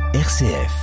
RCF.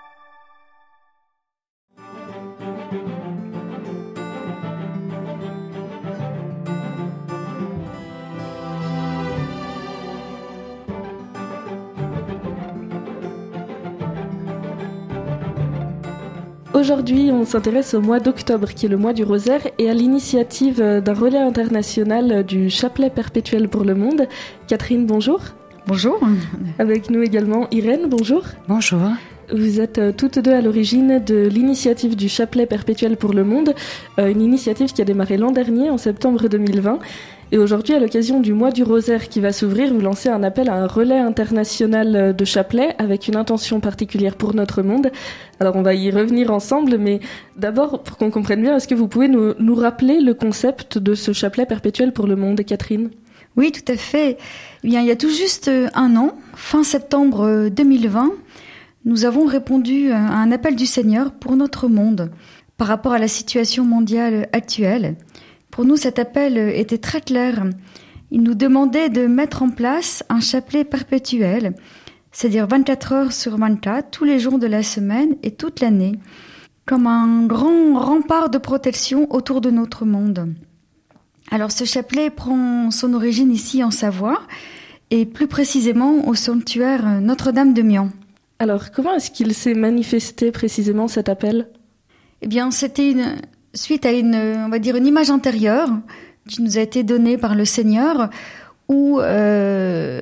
Aujourd'hui, on s'intéresse au mois d'octobre, qui est le mois du rosaire, et à l'initiative d'un relais international du chapelet perpétuel pour le monde. Catherine, bonjour. Bonjour. Avec nous également Irène, bonjour. Bonjour. Vous êtes toutes deux à l'origine de l'initiative du chapelet perpétuel pour le monde, une initiative qui a démarré l'an dernier, en septembre 2020. Et aujourd'hui, à l'occasion du mois du rosaire qui va s'ouvrir, vous lancez un appel à un relais international de chapelet avec une intention particulière pour notre monde. Alors on va y revenir ensemble, mais d'abord, pour qu'on comprenne bien, est-ce que vous pouvez nous rappeler le concept de ce chapelet perpétuel pour le monde, Catherine ? Oui, tout à fait. Eh bien, il y a tout juste un an, fin septembre 2020, nous avons répondu à un appel du Seigneur pour notre monde par rapport à la situation mondiale actuelle. Pour nous, cet appel était très clair. Il nous demandait de mettre en place un chapelet perpétuel, c'est-à-dire 24 heures sur 24, tous les jours de la semaine et toute l'année, comme un grand rempart de protection autour de notre monde. Alors ce chapelet prend son origine ici en Savoie, et plus précisément au sanctuaire Notre-Dame de Mian. Alors comment est-ce qu'il s'est manifesté précisément cet appel ? Eh bien, c'était suite à une image intérieure qui nous a été donnée par le Seigneur, où il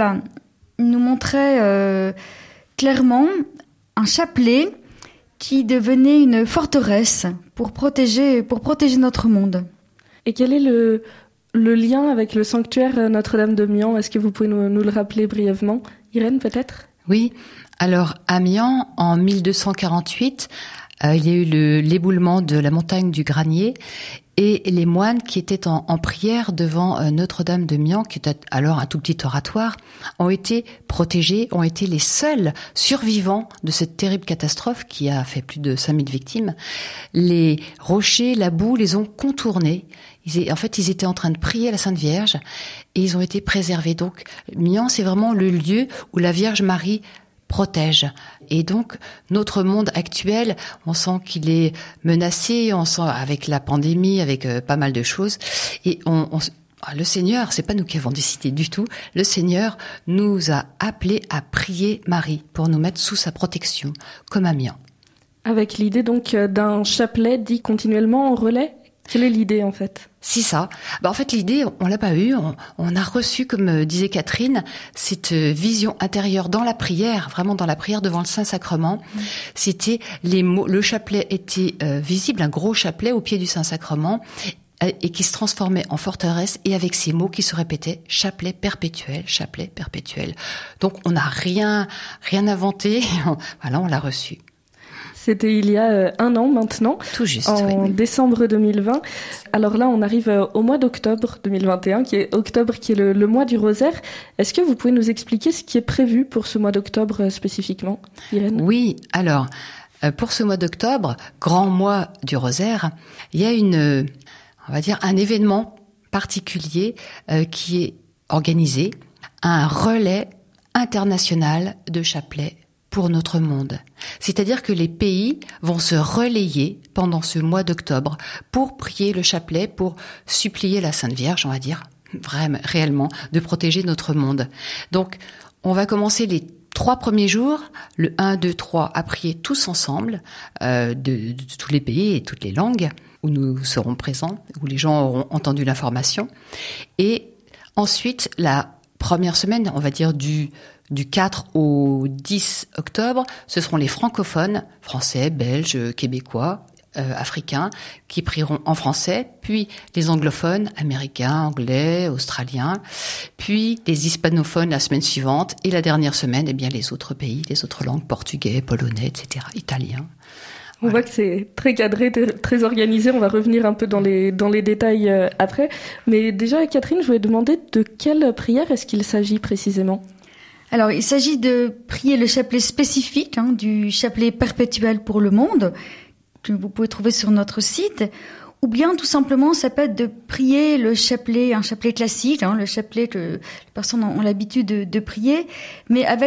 nous montrait clairement un chapelet qui devenait une forteresse pour protéger notre monde. Et quel est le lien avec le sanctuaire Notre-Dame de Mian ? Est-ce que vous pouvez nous le rappeler brièvement ? Irène, peut-être ? Oui, alors à Mian, en 1248, il y a eu l'éboulement de la montagne du Granier, et les moines qui étaient en prière devant Notre-Dame de Mian, qui était alors un tout petit oratoire, ont été protégés, ont été les seuls survivants de cette terrible catastrophe qui a fait plus de 5000 victimes. Les rochers, la boue les ont contournés. Ils étaient en train de prier à la Sainte Vierge et ils ont été préservés. Donc, Mian, c'est vraiment le lieu où la Vierge Marie protège. Et donc, notre monde actuel, on sent qu'il est menacé, on sent avec la pandémie, avec pas mal de choses. Et le Seigneur, c'est pas nous qui avons décidé du tout, le Seigneur nous a appelés à prier Marie pour nous mettre sous sa protection, comme à Mian. Avec l'idée donc d'un chapelet dit continuellement en relais ? Quelle est l'idée en fait ? C'est ça. En fait, l'idée, on l'a pas eue. On a reçu, comme disait Catherine, cette vision intérieure dans la prière, vraiment dans la prière devant le Saint-Sacrement. C'était les mots. Le chapelet était visible, un gros chapelet au pied du Saint-Sacrement, et qui se transformait en forteresse, et avec ces mots qui se répétaient, chapelet perpétuel, chapelet perpétuel. Donc, on n'a rien inventé. Voilà, on l'a reçu. C'était il y a un an maintenant, tout juste, en décembre 2020. Alors là, on arrive au mois d'octobre 2021, qui est le mois du rosaire. Est-ce que vous pouvez nous expliquer ce qui est prévu pour ce mois d'octobre spécifiquement, Irène ? Oui, alors, pour ce mois d'octobre, grand mois du rosaire, il y a un événement particulier qui est organisé, un relais international de chapelets pour notre monde. C'est-à-dire que les pays vont se relayer pendant ce mois d'octobre pour prier le chapelet, pour supplier la Sainte Vierge, on va dire, vraiment, réellement, de protéger notre monde. Donc, on va commencer les 3 premiers jours, le 1, 2, 3, à prier tous ensemble, de tous les pays et toutes les langues, où nous serons présents, où les gens auront entendu l'information. Et ensuite, la première semaine, on va dire du 4 au 10 octobre, ce seront les francophones, français, belges, québécois, africains, qui prieront en français, puis les anglophones, américains, anglais, australiens, puis les hispanophones la semaine suivante, et la dernière semaine, les autres pays, les autres langues, portugais, polonais, etc., italien. On voit que c'est très cadré, très organisé. On va revenir un peu dans les détails après. Mais déjà, Catherine, je voulais demander de quelle prière est-ce qu'il s'agit précisément ? Alors, il s'agit de prier le chapelet spécifique du chapelet perpétuel pour le monde, que vous pouvez trouver sur notre site, ou bien tout simplement, ça peut être de prier le chapelet, un chapelet classique, le chapelet que les personnes ont l'habitude de prier, mais avec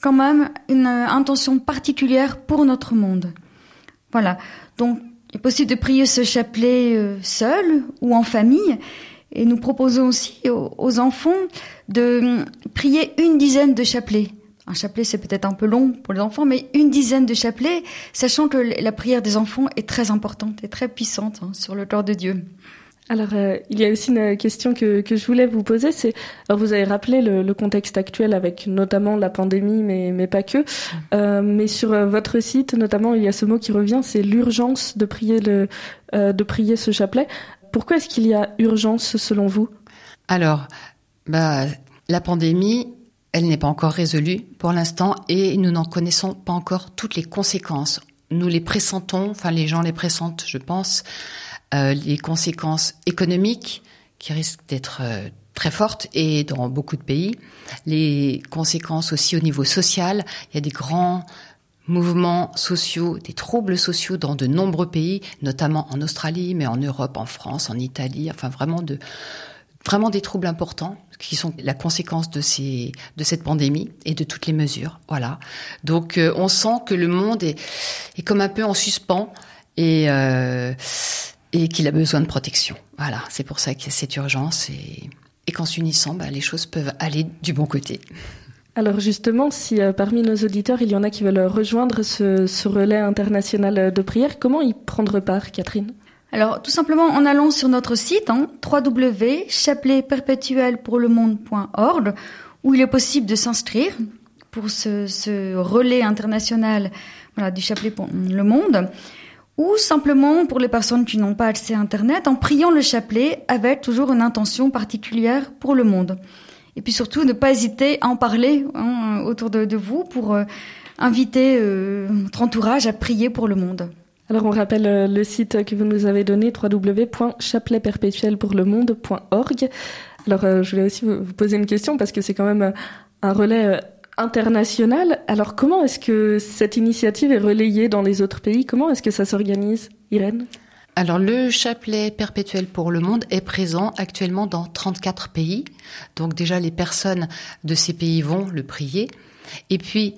quand même une intention particulière pour notre monde. Voilà. Donc, il est possible de prier ce chapelet seul ou en famille. Et nous proposons aussi aux enfants de prier 10 de chapelets. Un chapelet, c'est peut-être un peu long pour les enfants, mais 10 de chapelets, sachant que la prière des enfants est très importante et très puissante sur le cœur de Dieu. Alors, il y a aussi une question que je voulais vous poser. Alors vous avez rappelé le contexte actuel avec notamment la pandémie, mais pas que. Mais sur votre site, notamment, il y a ce mot qui revient, c'est l'urgence de prier ce chapelet. Pourquoi est-ce qu'il y a urgence selon vous ? Alors, la pandémie, elle n'est pas encore résolue pour l'instant et nous n'en connaissons pas encore toutes les conséquences. Nous les pressentons, enfin les gens les pressentent, je pense. Les conséquences économiques qui risquent d'être très fortes et dans beaucoup de pays. Les conséquences aussi au niveau social. Il y a des grands mouvements sociaux, des troubles sociaux dans de nombreux pays, notamment en Australie, mais en Europe, en France, en Italie. Enfin, vraiment des troubles importants qui sont la conséquence de cette pandémie et de toutes les mesures. Voilà. Donc, on sent que le monde est comme un peu en suspens et qu'il a besoin de protection. Voilà, c'est pour ça qu'il y a cette urgence et qu'en s'unissant, les choses peuvent aller du bon côté. Alors justement, si parmi nos auditeurs, il y en a qui veulent rejoindre ce relais international de prière, comment y prendre part, Catherine ? Alors, tout simplement en allant sur notre site, www.chapeletperpétuelpourlemonde.org, où il est possible de s'inscrire pour ce relais international du chapelet pour le monde. Ou simplement, pour les personnes qui n'ont pas accès à Internet, en priant le chapelet avec toujours une intention particulière pour le monde. Et puis surtout, ne pas hésiter à en parler autour de vous pour inviter votre entourage à prier pour le monde. Alors on rappelle le site que vous nous avez donné, www.chapeletperpétuelpourlemonde.org. Alors je voulais aussi vous poser une question parce que c'est quand même un relais international. Alors comment est-ce que cette initiative est relayée dans les autres pays ? Comment est-ce que ça s'organise, Irène ? Alors le chapelet perpétuel pour le monde est présent actuellement dans 34 pays. Donc déjà les personnes de ces pays vont le prier. Et puis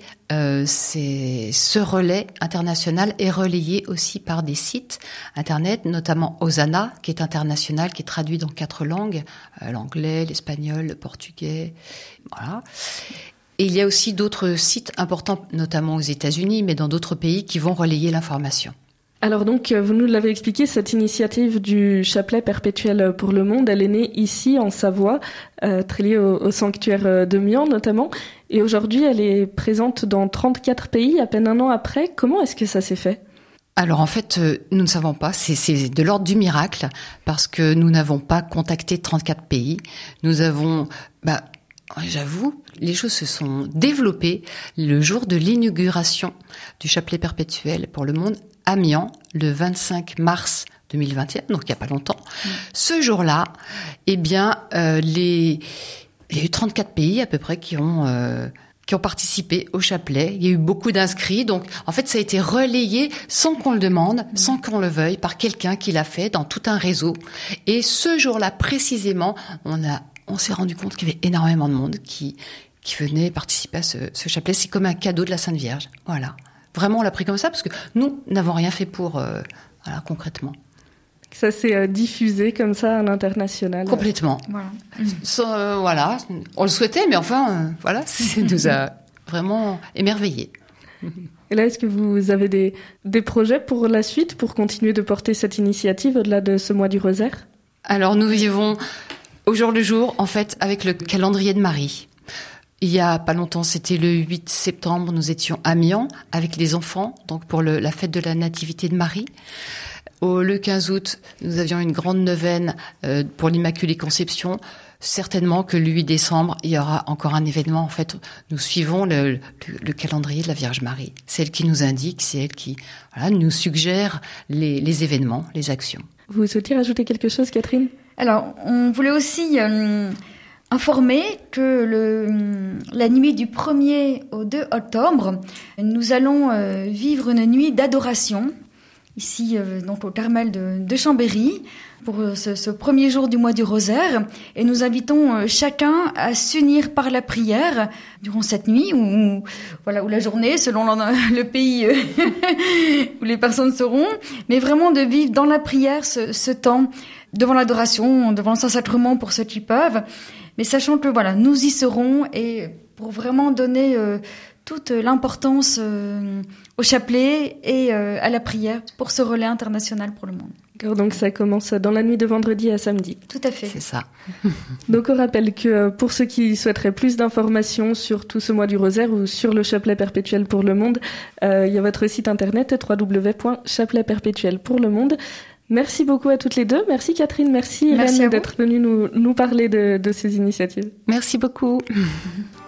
ce relais international est relayé aussi par des sites internet, notamment Hosanna, qui est international, qui est traduit dans 4 langues, l'anglais, l'espagnol, le portugais, voilà. Et il y a aussi d'autres sites importants, notamment aux États-Unis, mais dans d'autres pays, qui vont relayer l'information. Alors donc, vous nous l'avez expliqué, cette initiative du chapelet perpétuel pour le monde, elle est née ici, en Savoie, très liée au sanctuaire de Mian notamment. Et aujourd'hui, elle est présente dans 34 pays, à peine un an après. Comment est-ce que ça s'est fait ? Alors en fait, nous ne savons pas, c'est de l'ordre du miracle, parce que nous n'avons pas contacté 34 pays. Nous avons... J'avoue, les choses se sont développées le jour de l'inauguration du chapelet perpétuel pour le monde à Mian, le 25 mars 2021, donc il n'y a pas longtemps. Ce jour-là, il y a eu 34 pays à peu près qui ont participé au chapelet. Il y a eu beaucoup d'inscrits, donc en fait ça a été relayé sans qu'on le demande, sans qu'on le veuille, par quelqu'un qui l'a fait dans tout un réseau. Et ce jour-là précisément, on s'est rendu compte qu'il y avait énormément de monde qui venait participer à ce chapelet. C'est comme un cadeau de la Sainte Vierge. Voilà. Vraiment, on l'a pris comme ça parce que nous n'avons rien fait pour, concrètement. Ça s'est diffusé comme ça à l'international. Complètement. Voilà. On le souhaitait, mais enfin, ça nous a vraiment émerveillés. Et là, est-ce que vous avez des projets pour la suite, pour continuer de porter cette initiative au-delà de ce mois du rosaire ? Alors, nous vivons au jour le jour, en fait, avec le calendrier de Marie. Il y a pas longtemps, c'était le 8 septembre, nous étions à Mian avec les enfants, donc pour la fête de la Nativité de Marie. Le 15 août, nous avions une grande neuvaine pour l'Immaculée Conception. Certainement que le 8 décembre, il y aura encore un événement. En fait, nous suivons le calendrier de la Vierge Marie. C'est elle qui nous indique, c'est elle qui nous suggère les événements, les actions. Vous souhaitez rajouter quelque chose, Catherine ? Alors, on voulait aussi informer que la nuit du 1er au 2 octobre, nous allons vivre une nuit d'adoration ici donc au Carmel de Chambéry, pour ce premier jour du mois du Rosaire. Et nous invitons chacun à s'unir par la prière durant cette nuit ou la journée, selon le pays où les personnes seront. Mais vraiment de vivre dans la prière ce temps devant l'adoration, devant le Saint-Sacrement pour ceux qui peuvent. Mais sachant que nous y serons et pour vraiment donner toute l'importance au chapelet et à la prière pour ce relais international pour le monde. D'accord, donc ça commence dans la nuit de vendredi à samedi. Tout à fait. C'est ça. Donc on rappelle que pour ceux qui souhaiteraient plus d'informations sur tout ce mois du Rosaire ou sur le chapelet perpétuel pour le monde, il y a votre site internet www.chapeletperpétuelpourlemonde. Merci beaucoup à toutes les deux. Merci Catherine, merci Irène d'être venue nous parler de ces initiatives. Merci beaucoup.